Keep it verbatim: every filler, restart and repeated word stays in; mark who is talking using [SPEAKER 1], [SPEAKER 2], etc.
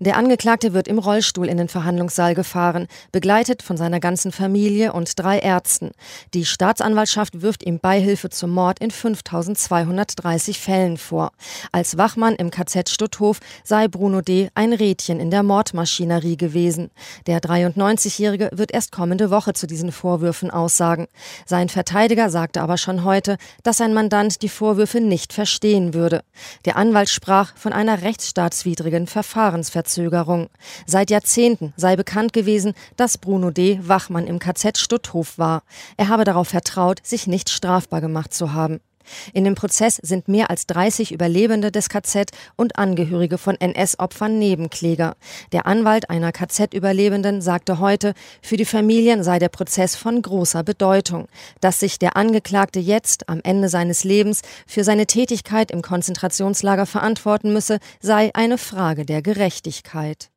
[SPEAKER 1] Der Angeklagte wird im Rollstuhl in den Verhandlungssaal gefahren, begleitet von seiner ganzen Familie und drei Ärzten. Die Staatsanwaltschaft wirft ihm Beihilfe zum Mord in fünftausendzweihundertdreißig Fällen vor. Als Wachmann im K Z Stutthof sei Bruno D. ein Rädchen in der Mordmaschinerie gewesen. Der dreiundneunzigjährige wird erst kommende Woche zu diesen Vorwürfen aussagen. Sein Verteidiger sagte aber schon heute, dass sein Mandant die Vorwürfe nicht verstehen würde. Der Anwalt sprach von einer rechtsstaatswidrigen Verfahrensverzögerung. Seit Jahrzehnten sei bekannt gewesen, dass Bruno D. Wachmann im K Z Stutthof war. Er habe darauf vertraut, sich nicht strafbar gemacht zu haben. In dem Prozess sind mehr als dreißig Überlebende des K Z und Angehörige von N S-Opfern Nebenkläger. Der Anwalt einer K Z-Überlebenden sagte heute, für die Familien sei der Prozess von großer Bedeutung. Dass sich der Angeklagte jetzt, am Ende seines Lebens, für seine Tätigkeit im Konzentrationslager verantworten müsse, sei eine Frage der Gerechtigkeit.